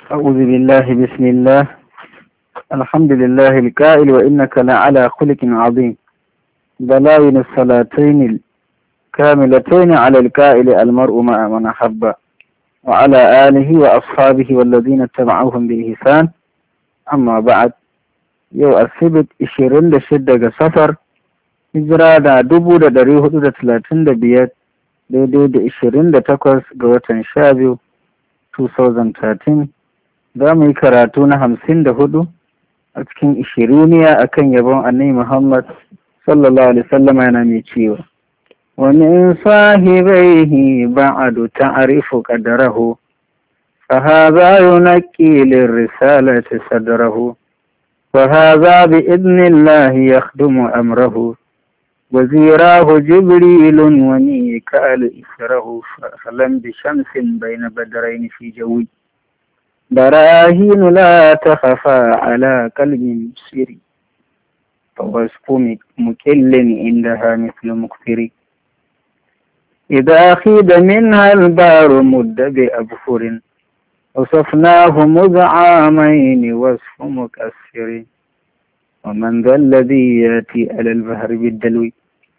أعوذ بالله بسم الله الحمد لله القائل وإنك لعلى خلق عظيم دلائل الصلاتين الكاملتين على القائل المرء مع من أحب وعلى آله وأصحابه والذين اتبعوهم بإحسان أما بعد يو السبت 26 safar hijira da 1435 daidai da 28 ga watan 12 2013 za mu yi karatu na 54 a cikin ishiriniya akan yabon annabi Muhammad sallallahu alaihi wasallam yana mai cewa wa min sahibaihi ba'du ta'rifu qadrahu fa hadha yunqi lirrisalati sadrahu wa hadha bi idnillahi yakhdumu amrahu وزيراه جبريل وميكال إسره فلم بشمس بين بدرين في جوي براهين لا تخفى على قلب مبصر فوصف مكل عندها مثل مكثر إذا خيد منها البار مد بأبخر وصفناه مذ عامين وصف مكسر ومن ذا الذي يأتي على البحر بالدلو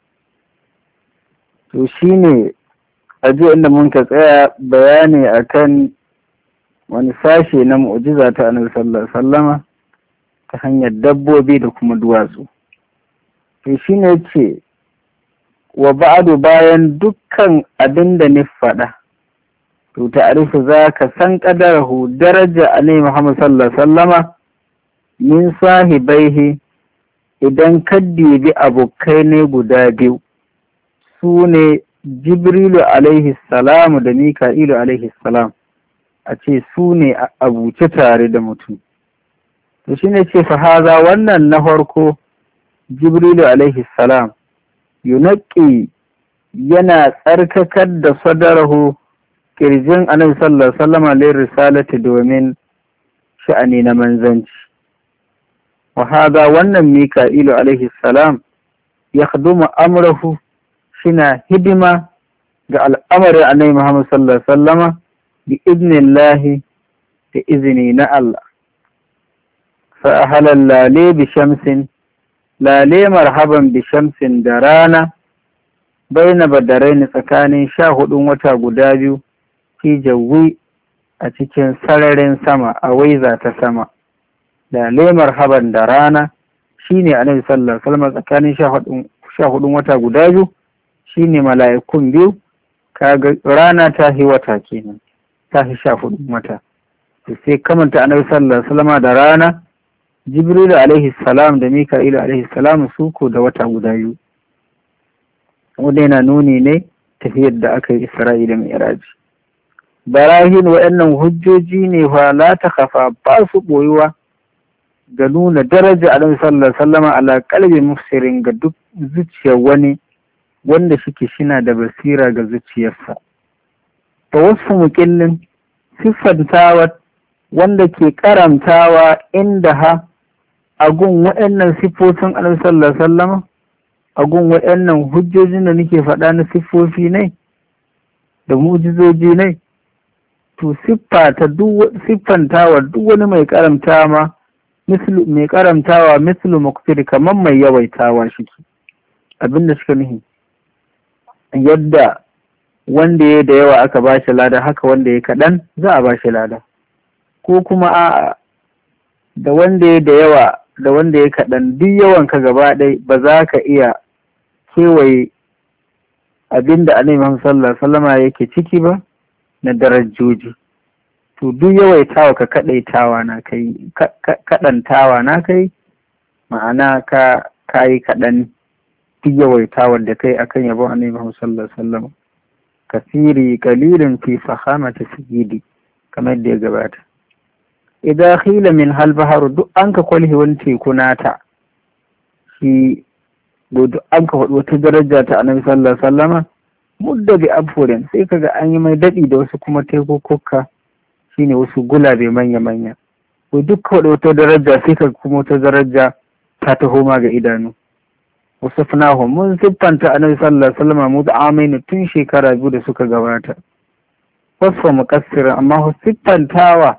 to shine aje inda mun ka tsaya bayani akan wani sashe na mu'jiza ta Annabi sallallahu alaihi wasallama ta hanyar dabbobi da kuma duwatsu to shine ce wa ba'du bayan dukkan abin da ni faɗa to ta'arifu zaka san qadarahu daraja Annabi Muhammad sallallahu alaihi wasallama min sahibaihi idan kaddi bi abokai ne guda biyu su ne Jibrilu alaihi salam da Mika'ilu alaihi salam a ce su ne a abuce tare da mutum to shi ne ce fahaza wannan na farko Jibrilu alaihi salam yunaqi yana tsarkakar da sadarahu kirjin Annabi sallallahu alaihi wasallam alaihi risalati domin sha'ani na manzanci wa hada wannan Mika'ilu alaihi salam yakhdumu amrahu shina hidima ga al'amarin Annabi Muhammad sallallahu alaihi wasallama bi idnillahi da izini na Allah fa ahalal lale bi shamsin lale marhaban bi shamsin da rana baina badaraini tsakanin 14 wata guda biyu fi jawi a cikin sararin sama a waiza ta sama lale marhaban da rana shine Annabi sallallahu alaihi wasallama tsakanin 14 wata guda biyu shine mala'ikun biyu kaga rana ta hi wata kenan ta hi 14 wata sai kamanta Annabi sallallahu alaihi wasallam da rana Jibril alaihi salam da Mika'il alaihi salam su ko da wata guda biyu wanda yana nuni ne tafiyar da aka yi Isra'i da Mi'raj barahin wa'annan hujjoji ne fa la takhafa ba su boyuwa ga nuna daraja Annabi sallallahu alaihi wasallam ala qalbi mufsirin ga duk zuciyar wani wanda shike shina da basira ga zuciyarsa ta wasu mukillin siffantawa wanda ke karamtawa inda ha agun waɗannan siffofin Annabi sallallahu alaihi wasallam agun waɗannan hujjojin da nake faɗa na siffofi ne da mu'jizoji ne to siffantawa duk wani mai karamtawa mislu muqtir kaman mai yawaitawa shike abinda suka nihi yadda wanda ya da yawa aka ba shi lada haka wanda ya kaɗan za a ba shi lada ko kuma a da wanda ya da yawa da wanda ya kaɗan duk yawan ka gaba ɗai ba za ka iya kewaye abinda Annabi Muhammad sallallahu alaihi wasallama yake ciki ba na darajoji to duk yawaitawa ka kaɗaitawa na kai kaɗantawa na kai ma'ana ka yi kaɗan duk yawaitawar da kai akan yabon Annabi Muhammad sallallahu alaihi wasallam kasiri qalilun fi fahamati sayyidi kamar da ya gabata idan khila min hal bahar duk an ka kwalhi wani teku nata shi duk an ka faɗi wata daraja ta Annabi sallallahu alaihi wasallam mudda bi abfurin sai kaga an yi mai daɗi da wasu kuma tekokka shine wasu gulabe manya manya ko duk faɗi wata daraja sai kaga kuma wata daraja ta taho ma ga idanu wasafnahu mun siffanta Annabi sallallahu alaihi wasallam mu da amaini tun shekara 2 da suka gabata wasfa muqassirin amma siffantawa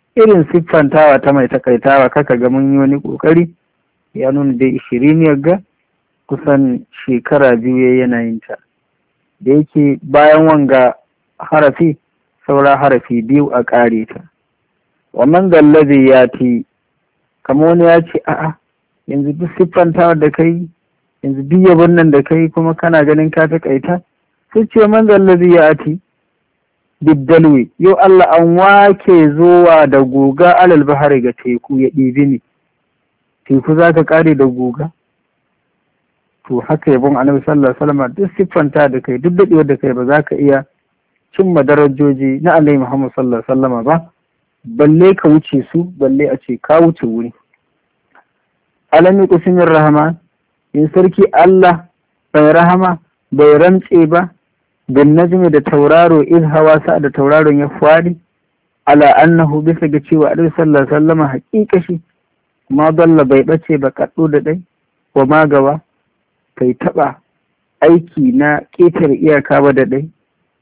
irin siffantawa ta mai takaitawa kaka ga mun yi wani kokari ya nuna dai 20 ga kusan shekara 2 yana yin ta, da yake bayan wanga harafi saura harafi 2 a ƙare ta. Wannan gallazi ya ti kama wani ya ce a'a yanzu duk siffantawa da kai, yanzu duk yabon nan da kai kuma kana ganin ka takaita, sai ce man gallazi ya ti biddalwi, yau Allah an wake zuwa da guga alal bahari ga teku ya ɗibi ni, teku za ka ƙare da guga? To haka yabon annabi sallallahu alaihi wasallam duk siffanta da kai, duk daɗewar da kai ba za ka iya cimma darajoji na annabi Muhammad sallallahu alaihi wasallam ba, balle ka wuce su, balle a ce ka wuce wuri. Alami kusumin rahama, in sarki Allah bai rahama bai rantse ba bin najmi da tauraro iz hawa sa da tauraron ya fadi ala annahu bisa ga cewa annabi sallallahu alaihi wasallam haƙiƙa shi ma dalla bai bace ba kaddo da dai wa magawa kai taba aiki na ƙetare iyaka ba da dai.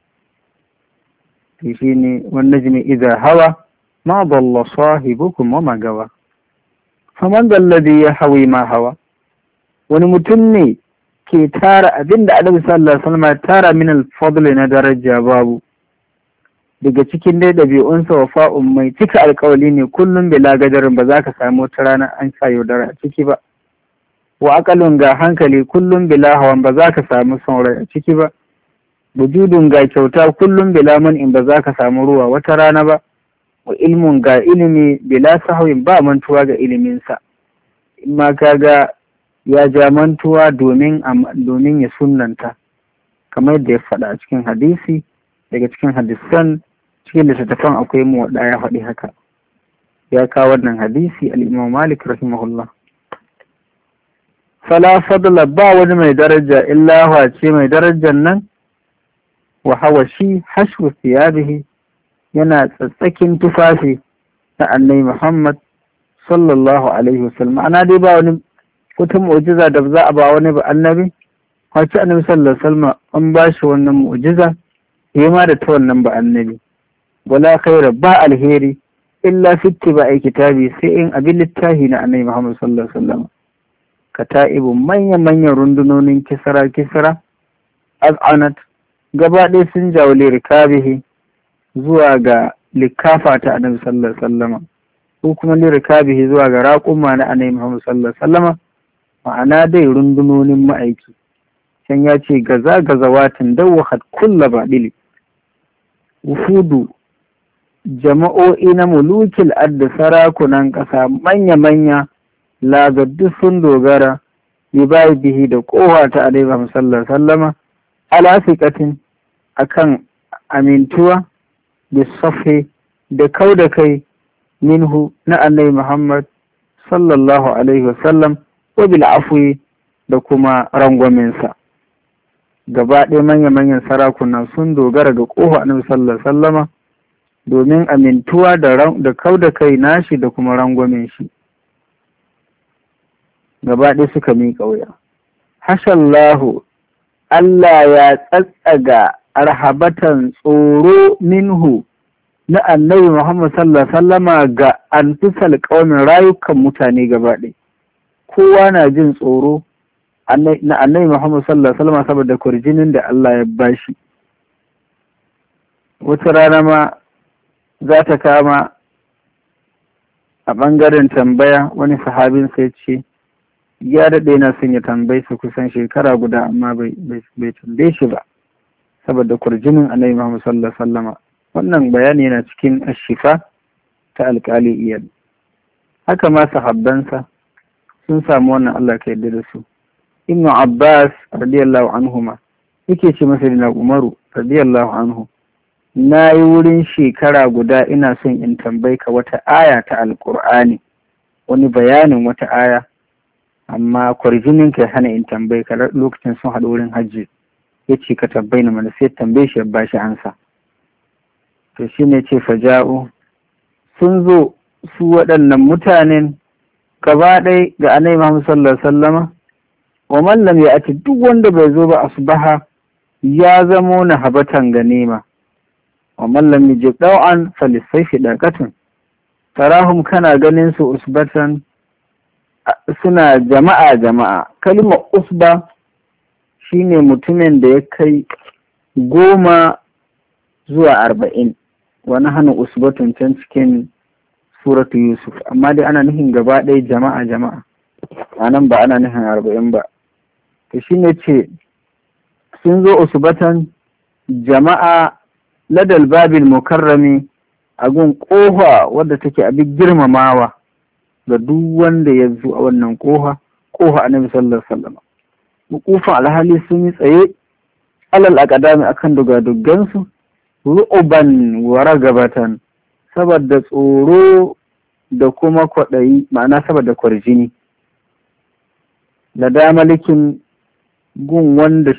Shi ne wan najmi idza hawa ma dalla sahibukum wa magawa. Faman alladhi yahwi ma hawa, wani mutum ne ke tara abinda Annabi sallallahu alaihi wasallam ya tara min al-fadl na daraja babu, daga cikin dai ɗabi'unsa wafa'un mai cika alƙawali ne kullum bila gadarin, ba za ka samu wata rana an sa yaudara a ciki ba. Wa aqalun ga hankali kullum bila hawan, ba za ka samu son rai a ciki ba. Wujudun ga kyauta kullum bila man'in, ba za ka samu ruwa wata rana ba. Wa ilmun ga ilimi bila sahwin, ba mantuwa ga iliminsa. In ma kaga ya ja mantuwa domin ya sunnanta, kamar yadda ya faɗa a cikin hadisi, daga cikin hadisan cikin littattafan akwai muwaɗa ya faɗi haka, ya kawo wannan hadisi al-Imam Malik rahimahullah. Fala fadla, ba wani mai daraja illa huwa ce mai darajar nan, wa hawa shi hashwu thiyabihi, yana tsatsakin tufafi na annabi Muhammad sallallahu alaihi wasallam. Ana dai ba wani wata mu'jiza da za a ba wani ba annabi, wace annabi sallallahu alaihi wasallam an ba shi wannan mu'jiza yayi ma da ta wannan ba annabi. Wala khaira, ba alheri illa fi ittiba'i kitabi, sai in abin littahi na annabi Muhammad sallallahu alaihi wasallam. Kata'ibu manyan rundunonin kisra az'anat, gaba ɗaya sun jawali rikabihi zuwa ga likafa ta annabi sallallahu alaihi wasallam, ko kuma lirikabihi zuwa ga raƙuma na annabi Muhammad sallallahu alaihi wasallam. Ma'ana dai rundunonin ma'aiki, can ya ce gazawatin dawwahat kulla baɗili, wufudu jama'o'i na mulukil adda sarakunan ƙasa manya-manya lagaddu sun dogara bihi da ƙofa ta annabi Muhammad sallallahu alaihi wasallam, alafiqatin akan amintuwa bisafi da kauda kai minhu na annabi Muhammad sallallahu alaihi wasallam, wa bil afwi da kuma rangwamensa. Gaba ɗaya manya-manyan sarakuna sun dogara ga ƙofa annabi sallallahu alaihi wasallama domin amintuwa da kauda kai nashi da kuma rangwamen shi. Gaba ɗaya suka miƙa wuya. Hashallahu, Allah ya tsatsaga arhabatan tsoro minhu na annabi Muhammad sallallahu alaihi wasallama ga anfusal qaumin, rayukan mutane gaba ɗaya. Kowa na jin tsoro na annabi Muhammad sallallahu alaihi wasallama saboda kurjinin da Allah ya bashi. Wata rana ma za ta kama a ɓangaren tambaya, wani sahabin sai ce ya daɗe na son ya tambaye su kusan shekara guda, amma bai tambaye shi ba saboda kurjinin annabi Muhammad sallallahu alaihi wasallama. Wannan bayani yana cikin ashifa ta alƙali Iyad. Haka ma sahabbansa sun samu wannan, Allah ka yarda da su. Ibn Abbas radiyallahu anhuma yake ce masa da Umaru radiyallahu anhu, na yi wurin shekara guda ina son in tambayi ka wata aya ta alƙur'ani, wani bayanin wata aya, amma kwarjinin ka hana in tambayi ka. Lokacin sun haɗu wurin hajji, ya ce ka tambayi na mana, sai tambaye shi ya ba shi ansa. To shi ne ce faja'u, sun zo su waɗannan mutanen gaba ɗaya ga annabi Muhammad sallallahu alaihi wasallama, wa man lam ya'ti, duk wanda bai zo ba asbaha ya zamo na habatan ganima, wa man lam yajib daw'an falisayfi daqatun, tarahum kana ganin su usbatan suna jama'a. Kalmar usba shine mutumin da ya kai 10 zuwa 40, wani hannun usbatun can cikin suratu Yusuf, amma dai ana nufin gaba ɗaya jama'a anan ba ana nufin 40 ba. to shine ce sun zo usbatan jama'a ladal babil mukarrami a gun ƙofa wadda take abin girmamawa ga duk wanda ya zo a wannan ƙofa annabi sallallahu alaihi wasallam. Mukufan alhali sun yi tsaye alal aqdami akan dugadugansu ru'uban wa ragabatan, saboda tsoro da kuma kwaɗayi, ma'ana saboda kwarjini. Da malikin gun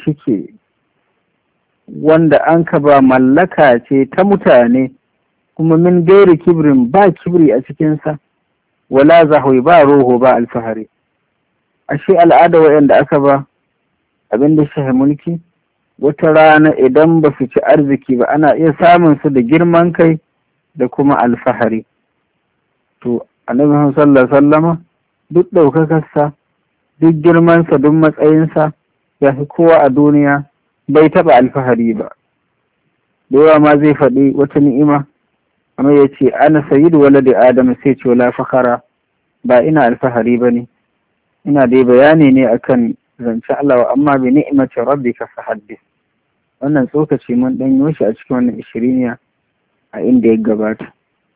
wanda an ka ba mallaka ce ta mutane, kuma min gairi kibrin ba kibri a cikinsa, wala zahui ba roho ba alfahari. Ashe al'ada wa'yanda aka ba abin da shi mulki, wata rana idan ba su ci arziki ba ana iya samun su da girman kai da kuma alfahari. To annabi Muhammad sallallahu alaihi wasallama duk ɗaukakarsa, duk girmansa, duk matsayinsa, ya fi kowa a duniya, bai taɓa alfahari ba. Da yawa ma zai faɗi wata ni'ima, amma ya ce ana sayyidu waladi Adam, sai ce wala fakhara, ba ina alfahari ba ne, ina dai bayani ne akan zance Allah, amma bi ni'imati rabbika fahaddith. Wannan tsokaci mun ɗanyo shi a cikin wannan ishiriniya a inda ya gabata.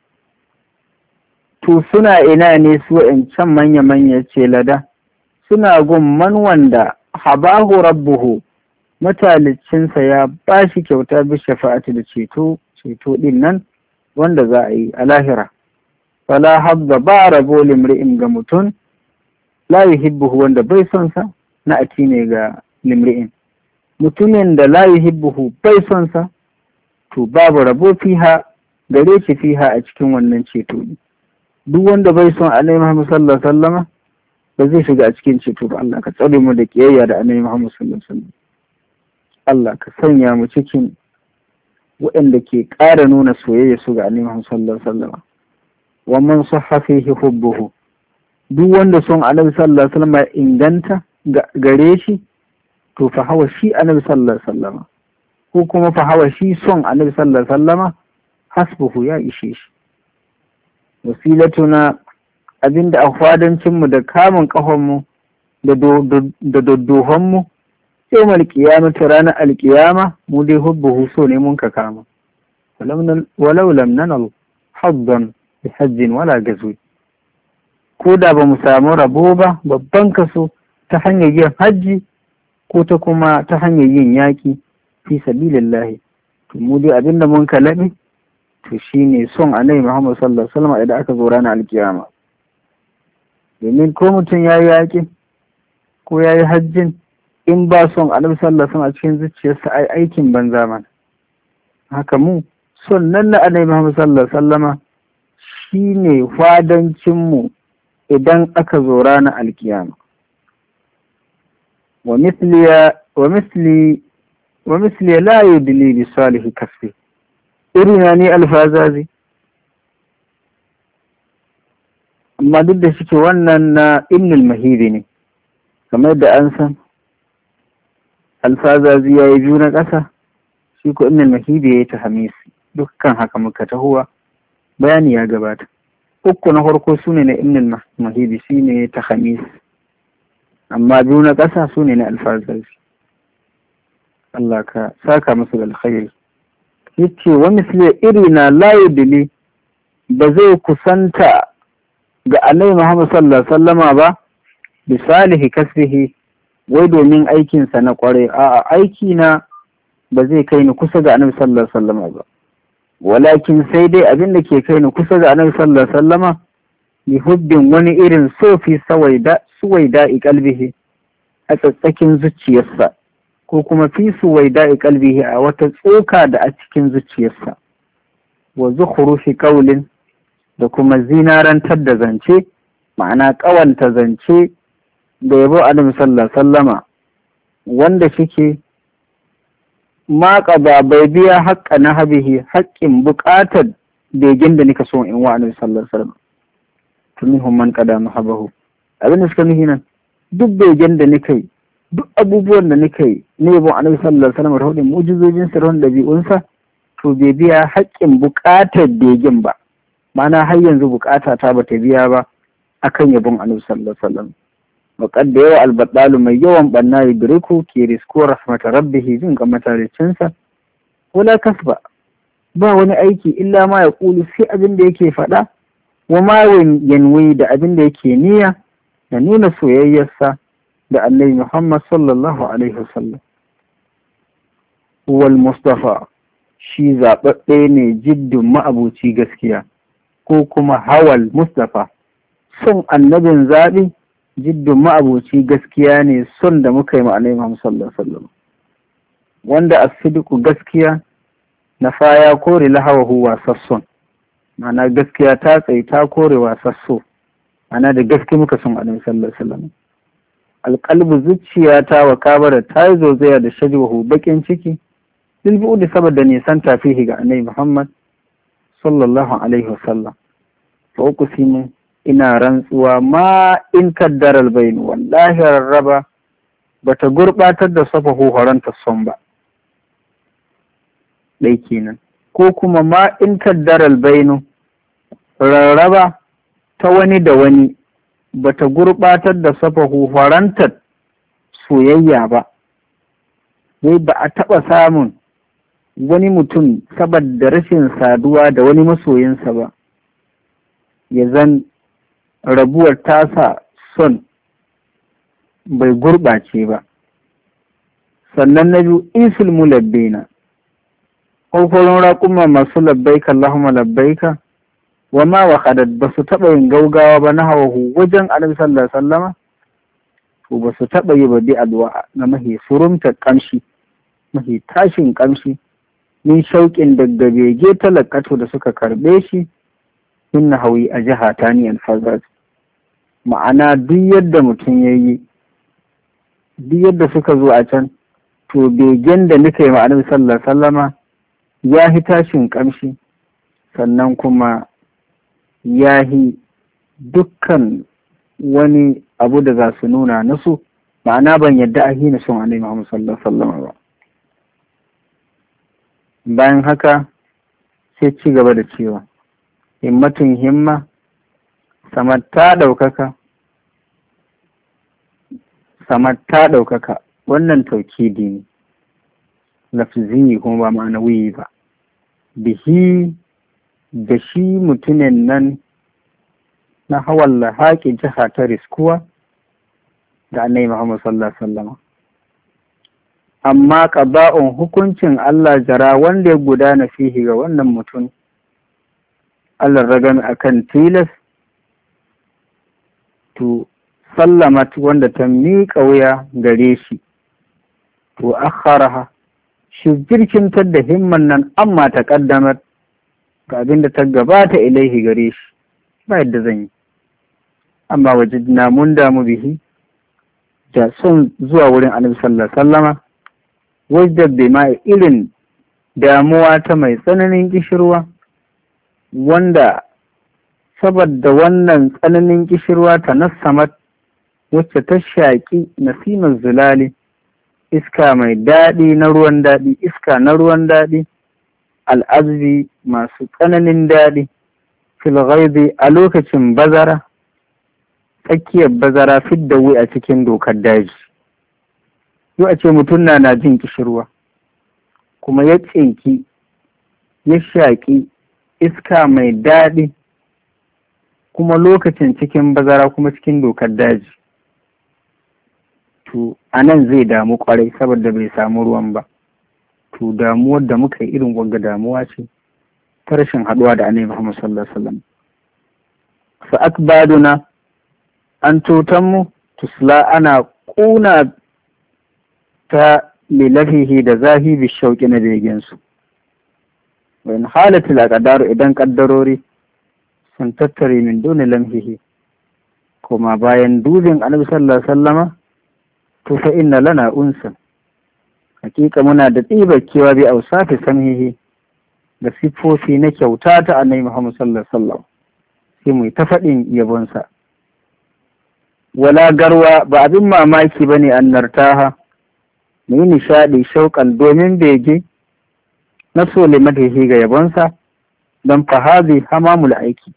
To suna ina ne su wa'ancan manya-manya ce lada, suna gumman wanda habahu rabbuhu, matalicinsa ya ba shi kyauta bi shafa'ati da ceto din nan wanda za a yi a lahira. Fala habba ba rabo limri'in ga mutum, la yuhibbuhu wanda bai son sa, na ati ne ga limri'in. Mutumin da la yuhibbuhu bai son sa, to babu rabo fiha gare shi fiha a cikin wannan ceto ne. Duk wanda bai son Annabi Muhammad sallallahu alaihi wasallama ba zai shiga a cikin ceto ba. Allah ka tsare mu da kiyayya da Annabi Muhammad sallallahu alaihi wasallam. Allah ka sanya mu cikin waɗanda ke ƙara nuna soyayya su ga Annabi Muhammad sallallahu alaihi wasallama. Wa man sahha fihi hubbuhu, duk wanda son Annabi sallallahu alaihi wasallama inganta gare shi, to fa hawa shi Annabi sallallahu alaihi wasallama, ko kuma fa hawa shi son Annabi sallallahu alaihi wasallama hasbuhu, ya ishe shi. Wasilatuna abinda a fadancinmu da kamun ƙahonmu da doddohonmu, sai mal ƙiyamata ranar alƙiyama, mu dai hubbuhu so ne mun ka kama. Walau lam nanal haddan bi hajjin wala gazwi, ko da ba mu samu rabo ba babban kaso ta hanyar yin hajji ko ta kuma ta hanyar yin yaƙi fi sabilillahi, to mu dai abinda mun ka laɓe to shine son Annabi Muhammad sallallahu alaihi wasallam idan aka zo ranar alkiyama. Domin ko mutum ya yi yaƙi ko ya yi hajjin, in ba son Annabi sallallahu alaihi wasallam a cikin zuciyarsa, ai aikin banza mana. Haka mu son nan na Annabi Muhammad sallallahu alaihi wasallama shine fadancin mu idan aka zo ranar alkiyama. wa misli la yudli bi salihi kasbi, irina ne alfazazi. Amma duk da shi ke wannan na Ibnul Mahidi ne, kamar da an san alfazazi ya yi biyu na ƙasa, shi ko Ibnul Mahidi ya yi ta hamisi. Dukkan haka muka tahowa bayani ya gabata. Uku na farko su ne na Ibnul Mahidi, shi ne ta hamisi, amma biyu na ƙasa su ne na alfazazi. Allah ka saka musu da alkhairi. Yace wa misli irina la yudli, ba zai kusanta ga Annabi Muhammad sallallahu alaihi wasallama ba bi salihi kasbihi, wai domin aikinsa na kware. A'a, aiki na ba zai kai ni kusa ga Annabi sallallahu alaihi wasallama ba, walakin sai dai abin da ke kai ni kusa ga Annabi sallallahu alaihi wasallama bi hubbin wani irin sofi suwaida qalbihi, a tsatsakin zuciyarsa, ko kuma fi suwaida qalbihi, a wata tsoka da a cikin zuciyarsa. Wa zukhrufi qawlin, da kuma zinarantar da zance, ma'ana ƙawanta zance da yabo Annabi sallallahu alaihi wasallama, wanda shike ma qaba bai biya haƙƙa na habihi, haƙƙin buƙatar begen da nika so in wa annabi sallallahu alaihi wasallam to minhum man qada mahabahu abin da suka nufi nan duk begen da nika yi duk abubuwan da nika yi ne yabon annabi sallallahu alaihi wasallam da hudin mu'jizojin sa da ɗabi'unsa to bai biya haƙƙin buƙatar begen ba ma'ana har yanzu buƙata ta bata biya ba akan yabon annabi sallallahu alaihi wasallam waƙad da yawa albaɗalu mai yawan ɓanna ya biriku ke risko rahmata rabbihi jin ga mataricinsa wala kasba ba wani aiki illa ma ya ƙulu sai abin da yake faɗa wa ma yanwi da abin da yake niyya da nuna soyayyarsa da annabi Muhammad sallallahu alaihi wasallam wal mustafa shi zaɓaɓɓe ne jiddin ma'abuci gaskiya ko kuma hawal mustafa son annabin zaɓi jiddin ma'abuci gaskiya ne son da muka yi ma'anai Muhammad sallallahu alaihi wasallam wanda asidiku gaskiya na faya kore lahawahu wasasson ma'ana gaskiya ta tsaye ta kore wasasso ana da gaske muka son annabi sallallahu alaihi wasallam alqalbu zuciya ta wa kabara ta yi zozaya da shajwahu bakin ciki dilbu da saboda nisan tafihi ga annabi Muhammad sallallahu alaihi wasallam fa uqsimu ina rantsuwa ma in kaddaral bayin wallahi rarraba bata gurbatar da safahu haranta son ba dai kenan ko kuma ma in kaddaral bainu rarraba ta wani da wani bata gurbatar da safahu haranta soyayya ba wai ba a taɓa samun wani mutum saboda rashin saduwa da wani masoyinsa ba ya zan rabuwar tasa son bai gurɓace ba. Sannan na biyu isul mulabbina ƙwarƙwaron raƙuma masu labbaika Allahumma labbaika wa ma wa ba su taɓa yin gaugawa ba na hawahu wajen annabi sallallahu alaihi wasallama to ba su taɓa yi ba bi addu'a na mahi surumta ƙamshi mahi tashin ƙamshi min shauƙin daga bege talakato da suka karɓe shi min na hawi a jiha ta ni alfazat ma'ana duk yadda mutum ya yi duk yadda suka zo a can to begen da nika yi ma annabi sallallahu alaihi wasallama ya hi tashin ƙamshi sannan kuma ya hi dukkan wani abu da za su nuna na su ma'ana ban yadda a hina son annabi Muhammad sallallahu alaihi wasallam ba. Bayan haka sai ci gaba da cewa himmatun himma samatta ɗaukaka wannan taukidi ne lafzi kuma ba ma'anawi ba bihi da shi mutumin nan na hawan lahaƙi jiha ta riskuwa da annabi Muhammad sallallahu alaihi wasallam amma ƙaba'un hukuncin Allah jara wanda ya gudana fihi ga wannan mutum Allah ragami akan tilas to sallamat wanda ta miƙa wuya gare shi to akharaha shi jirkintar da himman nan amma ta ƙaddamar ga abin da ta gabata ilaihi gare shi ba yadda zan yi amma wajidna mun damu bihi da son zuwa wurin annabi sallallahu alaihi wasallama wajda bai ma irin damuwa ta mai tsananin kishirwa wanda saboda wannan tsananin kishirwa ta nassamat wacce ta shaƙi nasimar zulali iska mai daɗi na ruwan daɗi iska na ruwan daɗi al'azbi masu tsananin daɗi filghaibi a lokacin bazara tsakiyar bazara fidda wui a cikin dokar daji yau a ce mutum na jin kishirwa kuma ya tsinki ya shaƙi iska mai daɗi kuma lokacin cikin bazara kuma cikin dokar daji to a nan zai damu kwarai saboda bai samu ruwan ba to damuwar da muka yi irin wanga damuwa ce ta rashin haɗuwa da annabi Muhammad sallallahu alaihi wasallam fa akbaduna an tutan mu tusla ana kuna ta lilafihi da zahibi shauƙi na begensu wa in halatul aqdaru idan kaddarori sun tattare min dole lamhihi kuma bayan dubin annabi sallallahu alaihi wasallama to fa inna lana unsan hakika muna da tsibar kewa bi ausafi samhihi da siffofi na kyauta ta annabi Muhammad sallallahu alaihi wasallam sai mu ta faɗin yabonsa. Wala garwa ba abin mamaki bane an nartaha mu yi nishaɗi shauƙan domin bege na so limatihi ga yabonsa don fahazi hamamul aiki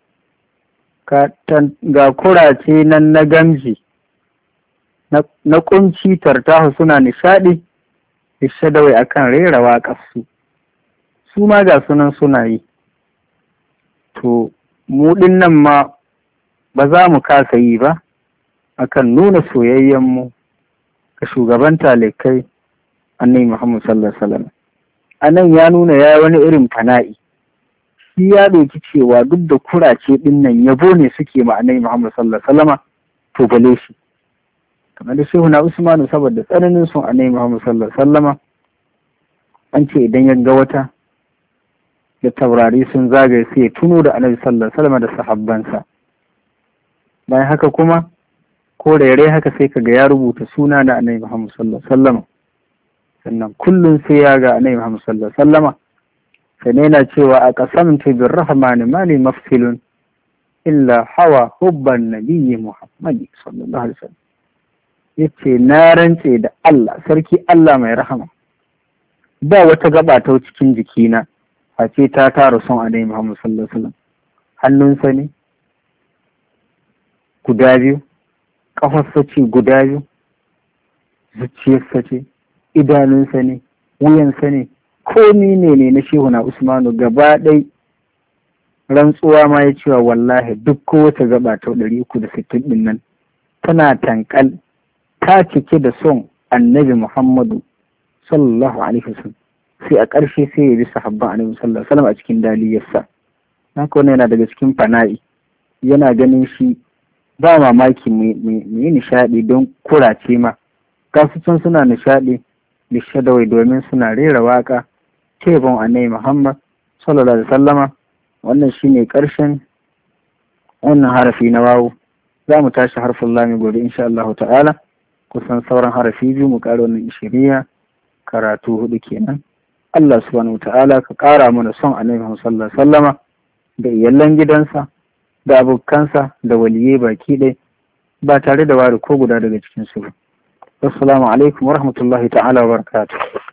ga kurace nan na gamji na kunci tartahu suna nishaɗi ishadawai akan rera waƙarsu su ma ga sunan suna yi. To mu nan ma ba za mu kasa yi ba akan nuna soyayyenmu ga shugaban talikai annabi Muhammad sallallahu alaihi wasallam. Anan ya nuna ya wani irin fana'i, shi ya ɗauki cewa duk da kurace ɗin nan yabo ne suke ma annabi Muhammad sallallahu alaihi wasallam, to bale shi kamar da shehu na Usmanu saboda tsananin son annabi Muhammad sallallahu alaihi wasallam an ce idan ya ga wata da taurari sun zagaye sai ya tuno da annabi sallallahu alaihi wasallam da sahabbansa. Bayan haka kuma ko rere haka sai kaga ya rubuta suna da annabi Muhammad sallallahu alaihi wasallam, sannan kullum sai ya ga annabi Muhammad sallallahu alaihi wasallam. Sai yana cewa a qasamtu birrahmani mali mafsilun illa hawa hubban nabiyyi Muhammad sallallahu alaihi wasallam. Yace na rantse da Allah sarki Allah mai rahama, ba wata gaba ta cikin jikina face ta tara son annabi Muhammad sallallahu alaihi wasallam. Hannunsa ne guda biyu, ƙafarsa ce guda biyu, zuciyarsa ce, idanunsa ne, wuyansa ne, komi ne na shehu na Usmanu gaba ɗai rantsuwa ma ya cewa wallahi duk kowace gaba ta 360 ɗin nan tana tankal ta cike da son annabi Muhammadu sallallahu alaihi wasallam. Sai a ƙarshe sai ya bi sahabban annabi sallallahu alaihi wasallam a cikin daliyarsa. Haka wannan yana daga cikin fana'i, yana ganin shi ba mamaki mu yi nishaɗi don kurace ma gasu can suna nishaɗi da shadawai domin suna rera waka tebon annabi Muhammad sallallahu alaihi wasallama. Wannan shine ƙarshen wannan harafi na wawu. Za mu tashi harfin lami gobe insha Allah ta'ala, kusan sauran harafi biyu mu ƙara wannan ishiriya karatu 4 kenan. Allah subhanahu ta'ala ka ƙara mana son annabi Muhammad sallallahu alaihi wasallama da iyalan gidansa da abokansa da waliye baki ɗaya ba tare da ware ko guda daga cikin su. Assalamu alaikum wa rahmatullahi ta'ala wa barakatuh.